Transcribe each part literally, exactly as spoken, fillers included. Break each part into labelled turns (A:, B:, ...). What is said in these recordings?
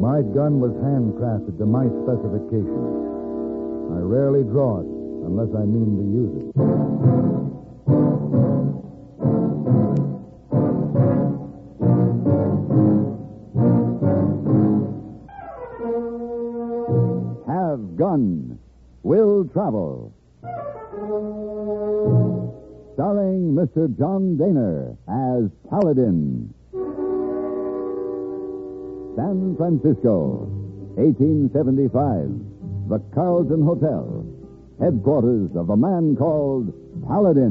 A: My gun was handcrafted to my specifications. I rarely draw it unless I mean to use it.
B: Have Gun. Will Travel. Starring Mister John Daner as Paladin. San Francisco, eighteen seventy-five. The Carlton Hotel. Headquarters of a man called Paladin.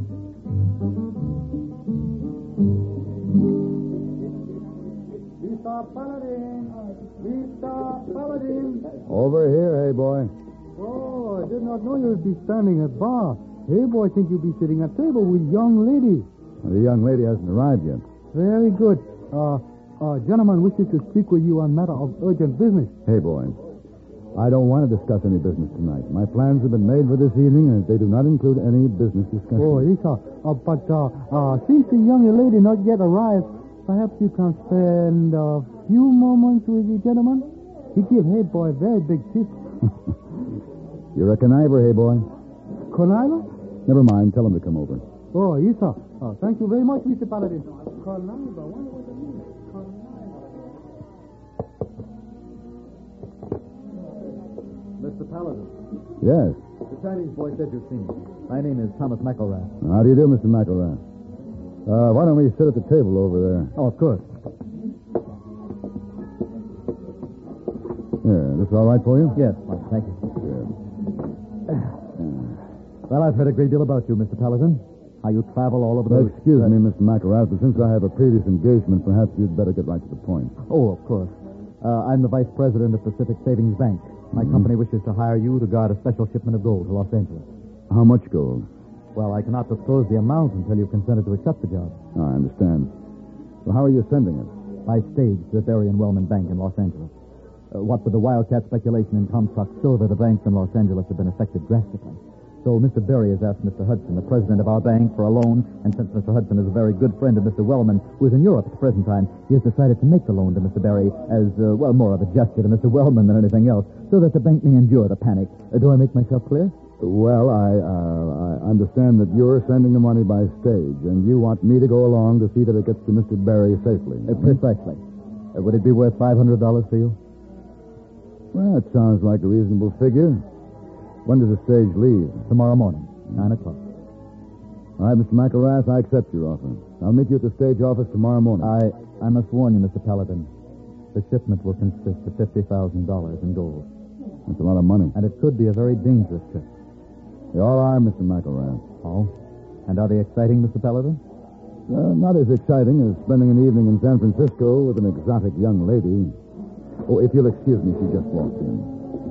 C: Mister Paladin. Mister Paladin.
A: Over here, hey boy.
C: Oh, I did not know you would be standing at bar. Hey, boy, I think you'd be sitting at table with young lady.
A: The young lady hasn't arrived yet.
C: Very good. Uh, uh, gentleman wishes to speak with you on matter of urgent business.
A: Hey boy, I don't want to discuss any business tonight. My plans have been made for this evening, and they do not include any business discussion.
C: Oh, yes, sir. Uh, but uh, uh, since the young lady not yet arrived, perhaps you can spend a few moments with the gentleman. He give hey boy very big tip.
A: You're a conniver, hey boy.
C: Conniver?
A: Never mind. Tell him to come over.
C: Oh, yes, sir. Oh, thank you very much, Mister Paladin. Conniver. Wonder what it means.
D: Mister Paladin.
A: Yes.
D: The Chinese boy said you'd seen me. My name is Thomas McElrath.
A: How do you do, Mister McElrath? Uh, why don't we sit at the table over there?
D: Oh, of course.
A: Yeah, this all right for you?
D: Yes, fine. Thank you.
A: Good.
D: Well, I've heard a great deal about you, Mister Paladin. How you travel all over the...
A: Excuse me, Mister McElrath, but since I have a previous engagement, perhaps you'd better get right to the point.
D: Oh, of course. Uh, I'm the vice president of Pacific Savings Bank. My
A: Mm-hmm.
D: company wishes to hire you to guard a special shipment of gold to Los Angeles.
A: How much gold?
D: Well, I cannot disclose the amount until you've consented to accept the job.
A: Oh, I understand. Well, how are you sending it?
D: By stage to the Berry and Wellman Bank in Los Angeles. Uh, what with the wildcat speculation in Comstock silver, the banks in Los Angeles have been affected drastically. So Mister Berry has asked Mister Hudson, the president of our bank, for a loan, and since Mister Hudson is a very good friend of Mister Wellman, who is in Europe at the present time, he has decided to make the loan to Mister Berry as, uh, well, more of a gesture to Mister Wellman than anything else, so that the bank may endure the panic. Uh, do I make myself clear?
A: Well, I, uh, I understand that you're sending the money by stage, and you want me to go along to see that it gets to Mister Berry safely.
D: Uh, precisely. Uh, would it be worth five hundred dollars for you?
A: Well, it sounds like a reasonable figure. When does the stage leave?
D: Tomorrow morning, nine o'clock.
A: All right, Mister McElrath, I accept your offer. I'll meet you at the stage office tomorrow morning.
D: I, I must warn you, Mister Paladin. The shipment will consist of fifty thousand dollars in gold.
A: That's a lot of money.
D: And it could be a very dangerous trip.
A: They all are, Mister McElrath.
D: Oh? And are they exciting, Mister Paladin?
A: Uh, not as exciting as spending an evening in San Francisco with an exotic young lady. Oh, if you'll excuse me, she just walked in.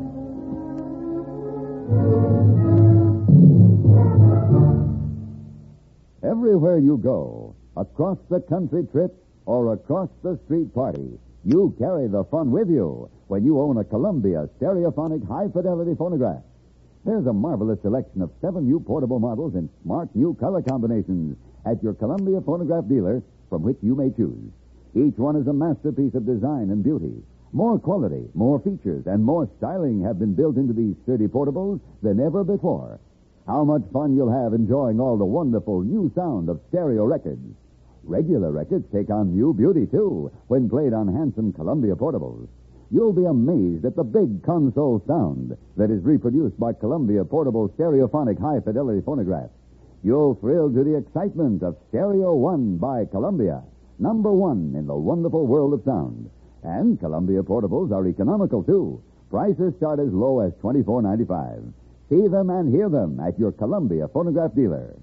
B: Everywhere you go, across the country trip or across the street party, you carry the fun with you when you own a Columbia stereophonic high-fidelity phonograph. There's a marvelous selection of seven new portable models in smart new color combinations at your Columbia phonograph dealer from which you may choose. Each one is a masterpiece of design and beauty. More quality, more features, and more styling have been built into these sturdy portables than ever before. How much fun you'll have enjoying all the wonderful new sound of stereo records. Regular records take on new beauty, too, when played on handsome Columbia portables. You'll be amazed at the big console sound that is reproduced by Columbia portable stereophonic high-fidelity phonographs. You'll thrill to the excitement of Stereo One by Columbia, number one in the wonderful world of sound. And Columbia portables are economical, too. Prices start as low as twenty-four ninety-five. See them and hear them at your Columbia phonograph dealer.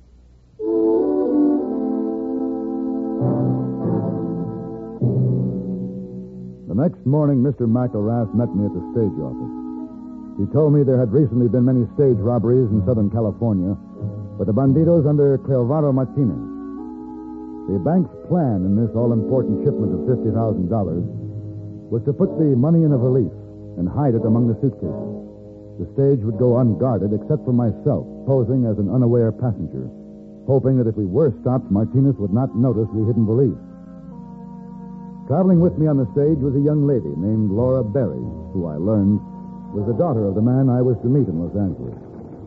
A: The next morning, Mister McElrath met me at the stage office. He told me there had recently been many stage robberies in Southern California with the bandidos under Clevaldo Martinez. The bank's plan in this all-important shipment of fifty thousand dollars was to put the money in a valise and hide it among the suitcases. The stage would go unguarded except for myself, posing as an unaware passenger, hoping that if we were stopped, Martinez would not notice the hidden valise. Traveling with me on the stage was a young lady named Laura Berry, who I learned was the daughter of the man I was to meet in Los Angeles.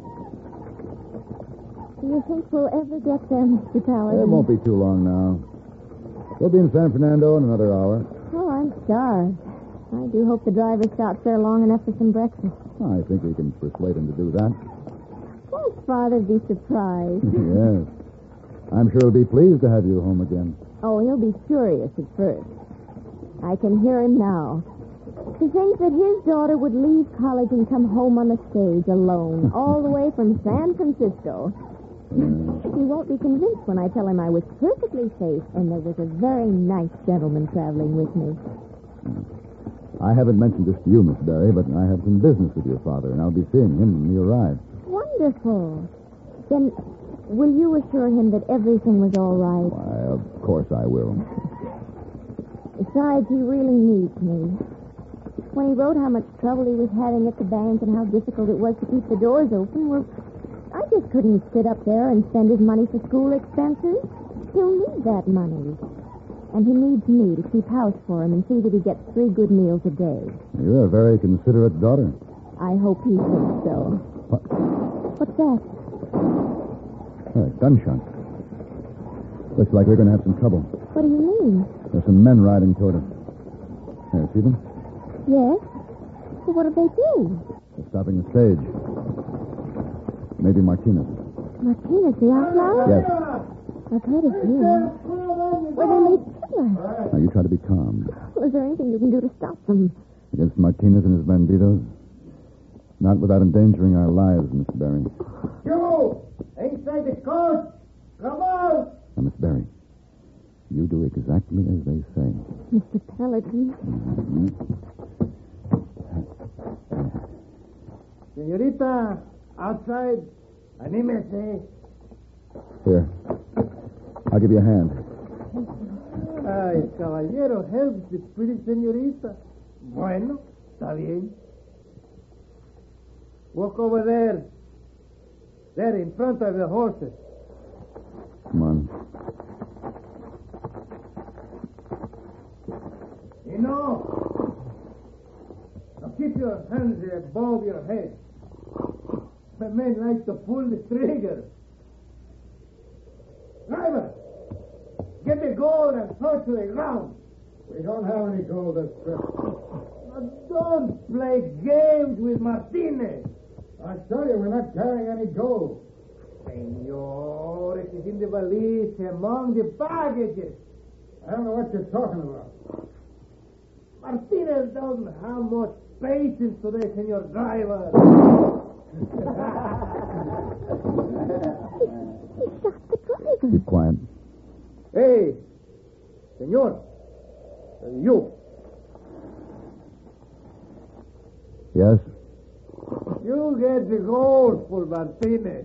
E: Do you think we'll ever get there, Mister Paladin?
A: It won't be too long now. We'll be in San Fernando in another hour.
E: Oh, I'm starved. I do hope the driver stops there long enough for some breakfast.
A: I think we can persuade him to do that.
E: Won't Father be surprised?
A: Yes. I'm sure he'll be pleased to have you home again.
E: Oh, he'll be furious at first. I can hear him now. To think that his daughter would leave college and come home on the stage alone, all the way from San Francisco. He won't be convinced when I tell him I was perfectly safe and there was a very nice gentleman traveling with me.
A: I haven't mentioned this to you, Miss Berry, but I have some business with your father, and I'll be seeing him when he arrives.
E: Wonderful. Then will you assure him that everything was all right?
A: Why, of course I will.
E: Besides, he really needs me. When he wrote how much trouble he was having at the bank and how difficult it was to keep the doors open, well, I just couldn't sit up there and spend his money for school expenses. He'll need that money. And he needs me to keep house for him and see that he gets three good meals a day.
A: You're a very considerate daughter.
E: I hope he thinks so.
A: What?
E: What's that?
A: Uh, gunshot. Looks like we're going to have some trouble.
E: What do you mean?
A: There's some men riding toward us. There, see them?
E: Yes? Well, what did they do?
A: They're stopping the stage. Maybe Martinez.
E: Martinez, the outlaw?
A: Yes.
E: I've heard of him. Well, they made killers.
A: Now, you try to be calm.
E: Well, is there anything you can do to stop them?
A: Against Martinez and his banditos? Not without endangering our lives, Miss Berry.
F: You! Inside the coach! Come on!
A: Now, Miss Berry, you do exactly as they say.
E: Mister Paladin.
A: Mm-hmm.
F: Senorita, outside. Anímese.
A: Here. I'll give you a hand.
F: Ay, caballero helps the pretty señorita. Bueno, está bien. Walk over there. There, in front of the horses.
A: Come on.
F: You know, now keep your hands above your head. The men like to pull the trigger. Driver, get the gold and throw it to the ground.
C: We don't have any gold this trip.
F: Now don't play games with Martinez.
C: I tell you, we're not carrying any gold.
F: Senor, it is in the valise among the baggages.
C: I don't know what you're talking about.
F: Martinez doesn't have much patience today, Senor Driver.
E: He shot the driver.
A: Keep quiet.
F: Hey, Senor, you.
A: Yes?
F: You get the gold for Martinez.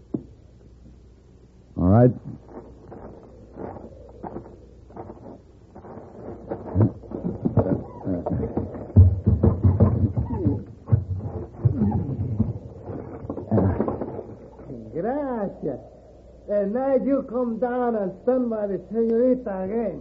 A: All right.
F: Gracias. And now you come down and stand by the señorita again.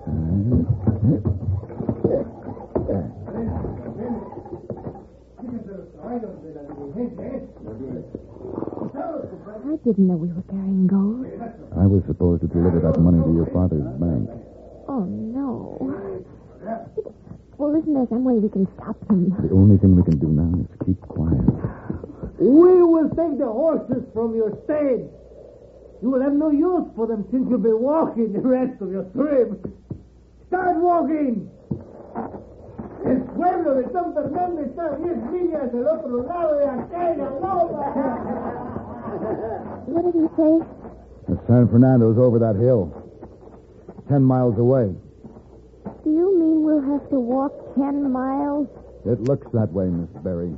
E: I didn't know we were carrying gold.
A: I was supposed to deliver that money to your father's bank.
E: Oh, no. Well, isn't there some way we can stop them?
A: The only thing we can do now is keep quiet.
F: We will take the horses from your stage. You will have no use for them since you'll be walking the rest of your trip. Start walking. El pueblo de San Fernando está a diez millas del otro lado de aquella loma.
E: What did he say?
A: The San Fernando's over that hill. Ten miles away.
E: Do you mean we'll have to walk ten miles?
A: It looks that way, Miss Berry.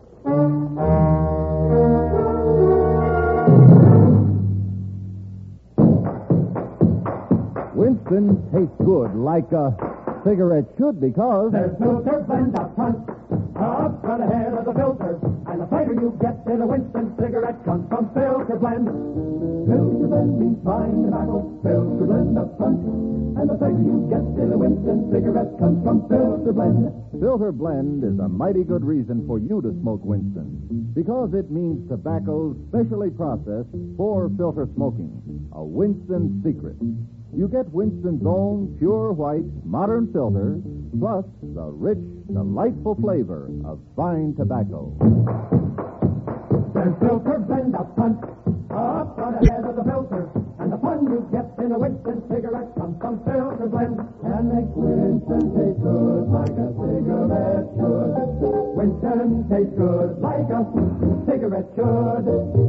D: Winston tastes good, like a cigarette should, because...
G: There's filter blend up front, up front ahead of the filter. And the flavor you get in a Winston cigarette comes from Filter Blend. Filter Blend means fine tobacco. Filter Blend up front. And the flavor you get in a Winston cigarette comes from Filter Blend.
H: Filter Blend is a mighty good reason for you to smoke Winston, because it means tobacco specially processed for filter smoking. A Winston secret. You get Winston's own pure white modern filter, plus the rich, delightful flavor of fine tobacco.
G: There's Filter Blend up front, up on ahead of the filter. And the fun you get in a Winston cigarette comes from Filter Blend. And makes Winston taste good like a cigarette should. Winston tastes good like a cigarette should.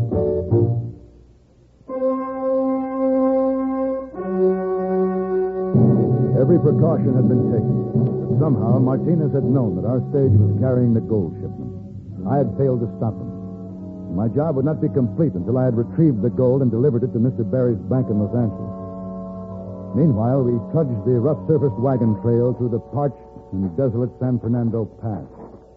A: Every precaution had been taken, but somehow Martinez had known that our stage was carrying the gold shipment. I had failed to stop him. My job would not be complete until I had retrieved the gold and delivered it to Mister Barry's bank in Los Angeles. Meanwhile, we trudged the rough-surfaced wagon trail through the parched and desolate San Fernando Pass.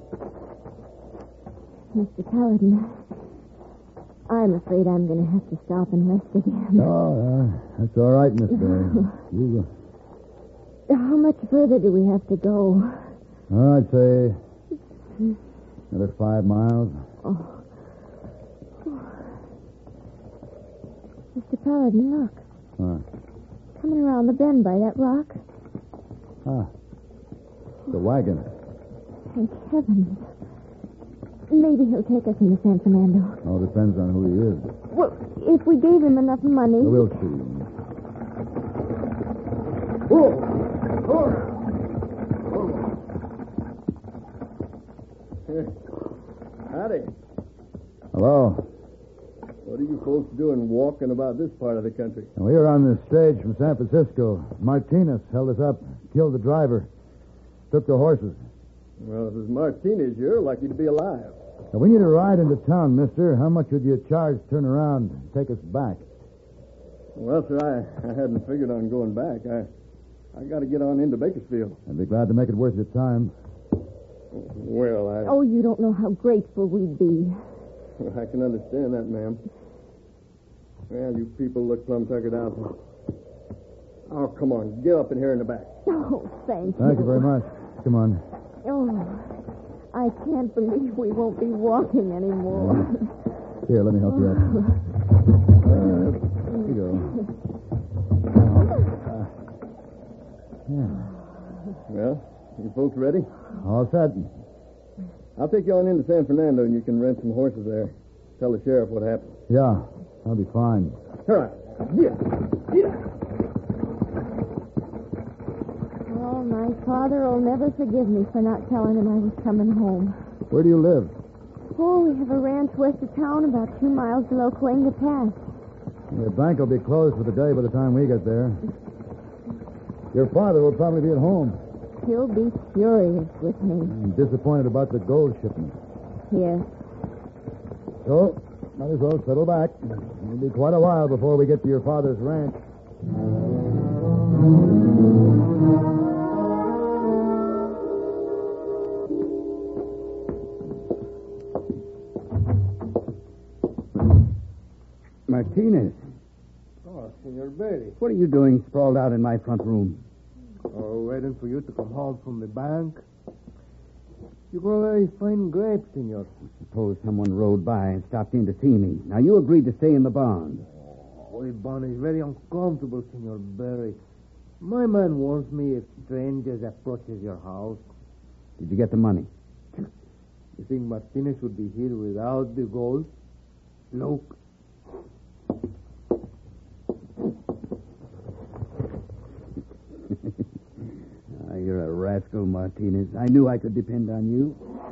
E: Mister Paladin, I'm afraid I'm going to have to stop and rest again.
A: Oh, uh, that's all right, Miss Barry. You go.
E: How much further do we have to go?
A: Oh, I'd say another five miles.
E: Oh. Mister Paladin, look.
A: What?
E: Coming around the bend by that rock.
A: Ah, the wagon.
E: Thank heavens. Maybe he'll take us into San Fernando.
A: All depends on who he is.
E: Well, if we gave him enough money...
A: Well, we'll see.
F: Oh! Oh!
I: Howdy.
A: Hello.
I: What are you folks doing walking about this part of the country?
A: We were on the stage from San Francisco. Martinez held us up, killed the driver, took the horses.
I: Well, if it's Martinez, you're lucky to be alive.
A: Now, we need a ride into town, mister. How much would you charge to turn around and take us back?
I: Well, sir, I, I hadn't figured on going back. I I got to get on into Bakersfield.
A: I'd be glad to make it worth your time.
I: Well, I...
E: Oh, you don't know how grateful we'd be.
I: I can understand that, ma'am. Well, you people look plumb tuckered out. Oh, come on. Get up in here in the back.
E: Oh, thank you.
A: Thank you very much. Come on.
E: Oh, I can't believe we won't be walking anymore.
A: Here, let me help you up. Uh, here you go. Uh, yeah.
I: Well, you folks ready?
A: All set.
I: I'll take you on into San Fernando, and you can rent some horses there. Tell the sheriff what happened.
A: Yeah, that'll be fine.
I: All right. Yeah. Yeah.
E: Oh, my father will never forgive me for not telling him I was coming home.
A: Where do you live?
E: Oh, we have a ranch west of town about two miles below Cuenca Pass.
A: The bank will be closed for the day by the time we get there. Your father will probably be at home.
E: He'll be furious with me.
A: I'm disappointed about the gold shipment.
E: Yes.
A: So, might as well settle back. It'll be quite a while before we get to your father's ranch.
J: Martinez,
F: Oh, Senor Berry.
J: what are you doing sprawled out in my front room?
F: Oh, waiting for you to come home from the bank. You grow very fine grapes, Senor.
J: Suppose someone rode by and stopped in to see me. Now, you agreed to stay in the barn.
F: Oh, the barn is very uncomfortable, Senor Berry. My man warns me if strangers approaches your house.
J: Did you get the money?
F: You think Martinez would be here without the gold? Look.
J: Ah, you're a rascal, Martinez. I knew I could depend on you.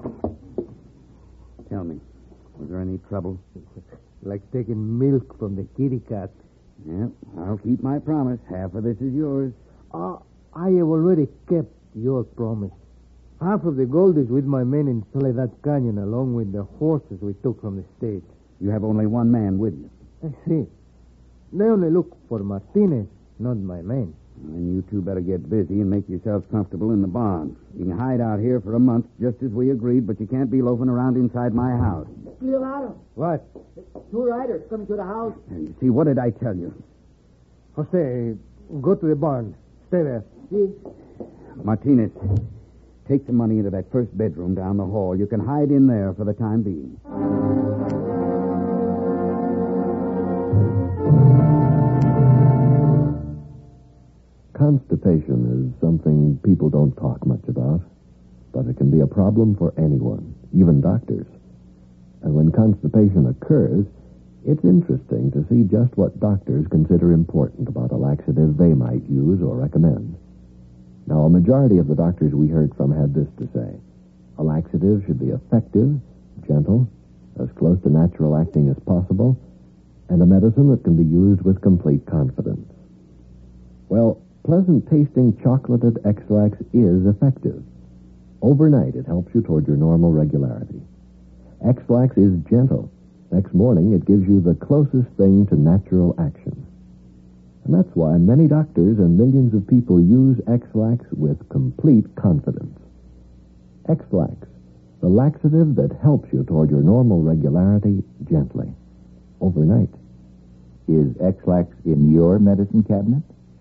J: Tell me, was there any trouble?
F: Like taking milk from the kitty cat.
J: Yeah, I'll keep my promise. Half of this is yours.
F: Uh, I have already kept your promise. Half of the gold is with my men in Soledad Canyon, along with the horses we took from the state.
J: You have only one man with you.
F: I see. They only look for Martinez, not my men.
J: And you two better get busy and make yourselves comfortable in the barn. You can hide out here for a month, just as we agreed, but you can't be loafing around inside my house.
F: Leonardo,
D: What?
F: two riders coming to the house.
J: Now, you see, what did I tell you?
F: Jose, go to the barn. Stay there. See?
J: Martinez, take the money into that first bedroom down the hall. You can hide in there for the time being.
K: Constipation is something people don't talk much about, but it can be a problem for anyone, even doctors. And when constipation occurs, it's interesting to see just what doctors consider important about a laxative they might use or recommend. Now, a majority of the doctors we heard from had this to say. A laxative should be effective, gentle, as close to natural acting as possible, and a medicine that can be used with complete confidence. Well, pleasant-tasting chocolated X-Lax is effective. Overnight, it helps you toward your normal regularity. X-Lax is gentle. Next morning, it gives you the closest thing to natural action. And that's why many doctors and millions of people use X-Lax with complete confidence. X-Lax, the laxative that helps you toward your normal regularity gently, overnight.
B: Is X-Lax in your medicine cabinet?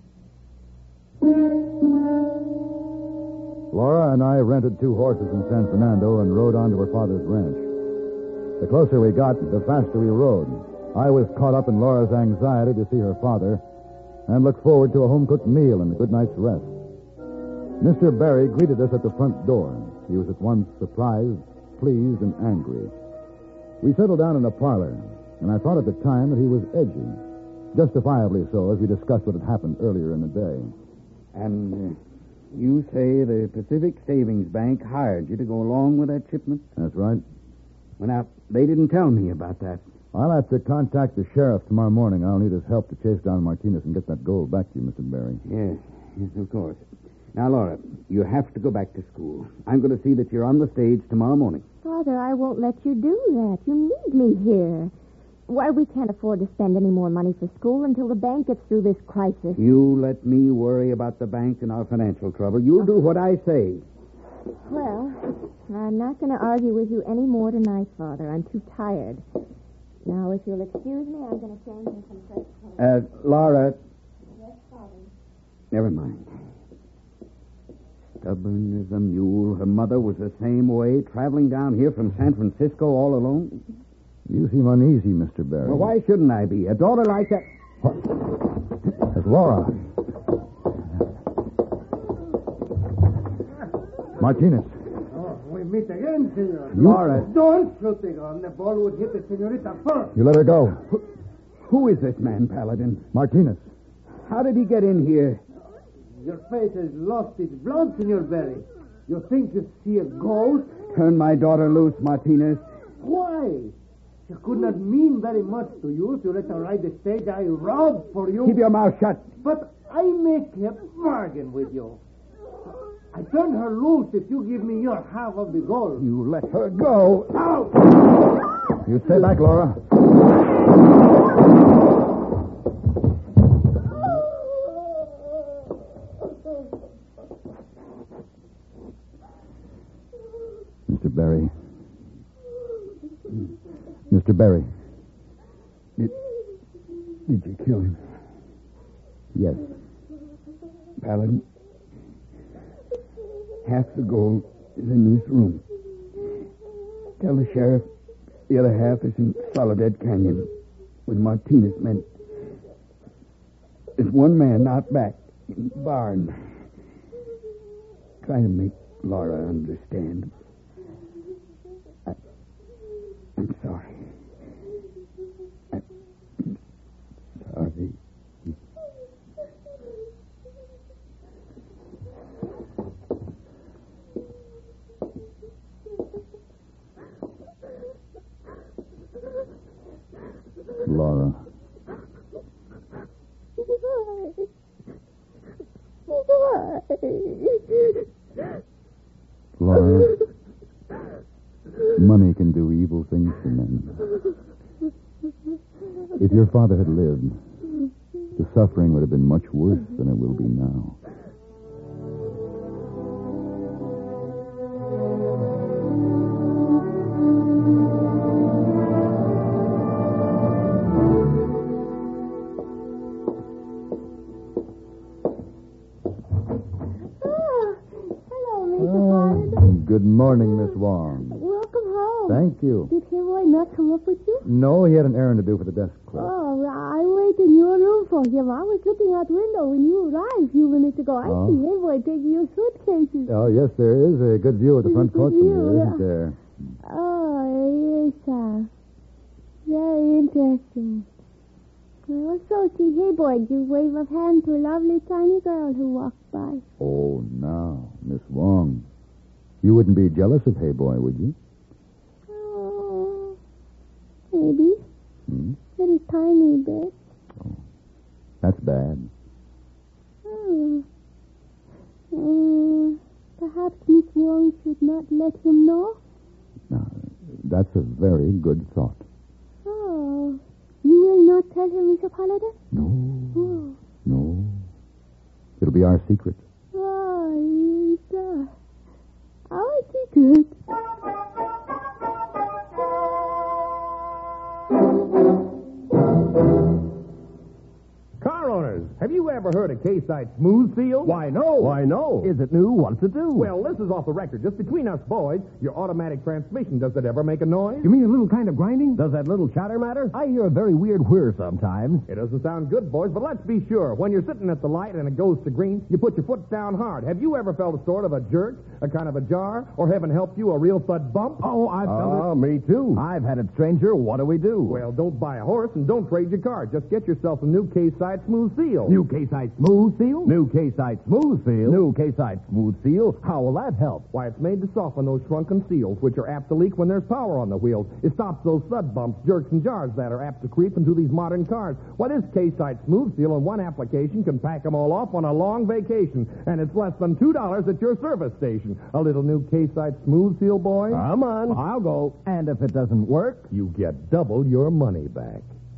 A: Laura and I rented two horses in San Fernando and rode on to her father's ranch. The closer we got, the faster we rode. I was caught up in Laura's anxiety to see her father and looked forward to a home-cooked meal and a good night's rest. Mister Barry greeted us at the front door. He was at once surprised, pleased, and angry. We settled down in a parlor, and I thought at the time that he was edgy. Justifiably so, as we discussed what had happened earlier in the day.
J: And uh, you say the Pacific Savings Bank hired you to go along with that shipment?
A: That's right.
J: Well, now, they didn't tell me about that.
A: I'll have to contact the sheriff tomorrow morning. I'll need his help to chase down Martinez and get that gold back to you, Mister Barry.
J: Yes, yes, of course. Now, Laura, you have to go back to school. I'm going to see that you're on the stage tomorrow morning.
E: Father, I won't let you do that. You need me here. Why, we can't afford to spend any more money for school until the bank gets through this crisis.
J: You let me worry about the bank and our financial trouble. You'll do what I say.
E: Well, I'm not going to argue with you any more tonight, Father. I'm too tired. Now, if you'll excuse me, I'm going to change into some fresh clothes.
J: Uh, Laura.
E: Yes, Father.
J: Never mind. Stubborn as a mule. Her mother was the same way, traveling down here from San Francisco all alone.
A: You seem uneasy, Mister Barry.
J: Well, why shouldn't I be? A daughter like that...
A: That's Laura. Martinez.
F: Oh, we meet again, senor.
J: Laura.
F: Don't shoot the gun. The ball would hit the senorita first.
A: You let her go.
J: Who, who is this man, Paladin?
A: Martinez.
J: How did he get in here?
F: Your face has lost its blood, Senor Barry. You think you see a ghost?
J: Turn my daughter loose, Martinez.
F: Why? She could not mean very much to you if you let her ride the stage I robbed for you.
J: Keep your mouth shut.
F: But I make a bargain with you. I turn her loose if you give me your half of the gold.
J: You let her go.
F: Out!
A: You stay back, Laura. Mister Barry. Mister Barry.
J: Did, did you kill him?
A: Yes.
J: Paladin, half the gold is in this room. Tell the sheriff the other half is in Soledad Canyon with Martinez men. There's one man not back in the barn. Try to make Laura understand. I, I'm sorry. I'm sorry.
A: Laura. Laura, money can do evil things to men. If your father had lived, the suffering would have been much worse than it will be now. Good morning, Miss Wong.
E: Welcome home.
A: Thank you.
E: Did Heyboy not come up with you?
A: No, he had an errand to do for the desk clerk.
E: Oh, I waited in your room for him. I was looking out the window when you arrived a few minutes ago. I
A: Oh.
E: see Heyboy taking your suitcases.
A: Oh, yes, there is a good view of the front
E: Good
A: court from
E: view,
A: here,
E: yeah.
A: isn't there?
E: Oh, yes, sir. Very interesting. I also see Heyboy give wave of hand to a lovely tiny girl who walked by.
A: Oh, now, Miss Wong. You wouldn't be jealous of Heyboy, would you?
E: Oh, maybe.
A: Hmm?
E: Little tiny bit.
A: That's bad.
E: Oh. Uh, perhaps Miss Wong should not let him know?
A: Now, that's a very good thought.
E: Oh. You will not tell him, Mister Paladin?
A: No,
E: Oh.
A: no. It'll be our secret.
E: Oh, yes, sir. Our secret.
L: Car owners, have you ever heard of K-Site Smooth Seal?
H: Why, no.
L: Why, no.
H: Is it new? What's it do?
L: Well, this is off the record. Just between us boys, your automatic transmission, does it ever make a noise?
H: You mean a little kind of grinding? Does that little chatter matter? I hear a very weird whir sometimes.
L: It doesn't sound good, boys, but let's be sure. When you're sitting at the light and it goes to green, you put your foot down hard. Have you ever felt a sort of a jerk, a kind of a jar, or heaven help you, a real thud bump?
H: Oh, I've felt it.
L: Oh, me too.
H: I've had it, stranger. What do we do?
L: Well, don't buy a horse and don't trade your car. Just get yourself a new K-Site Smooth Seal.
H: New K-Site Smooth Seal? New K-Site Smooth Seal? New K-Site Smooth Seal? How will that help?
L: Why, it's made to soften those shrunken seals, which are apt to leak when there's power on the wheels. It stops those thud bumps, jerks, and jars that are apt to creep into these modern cars. Why, this K-Site Smooth Seal in one application can pack them all off on a long vacation, and it's less than two dollars at your service station. A little new K-Site Smooth Seal, boy?
H: Come on. I'll go. And if it doesn't work?
L: You get double your money back.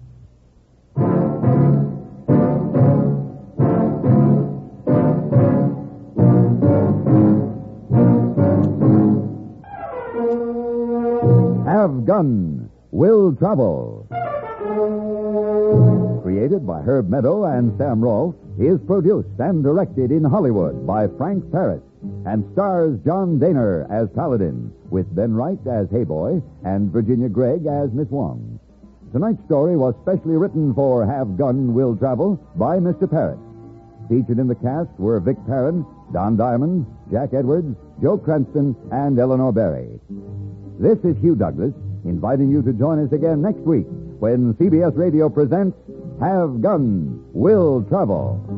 B: Have Gun Will Travel. Created by Herb Meadow and Sam Rolfe, is produced and directed in Hollywood by Frank Paris and stars John Daner as Paladin, with Ben Wright as Heyboy and Virginia Gregg as Miss Wong. Tonight's story was specially written for Have Gun Will Travel by Mister Paris. Featured in the cast were Vic Perrin, Don Diamond, Jack Edwards, Joe Cranston, and Eleanor Berry. This is Hugh Douglas, inviting you to join us again next week when C B S Radio presents Have Gun Will Travel.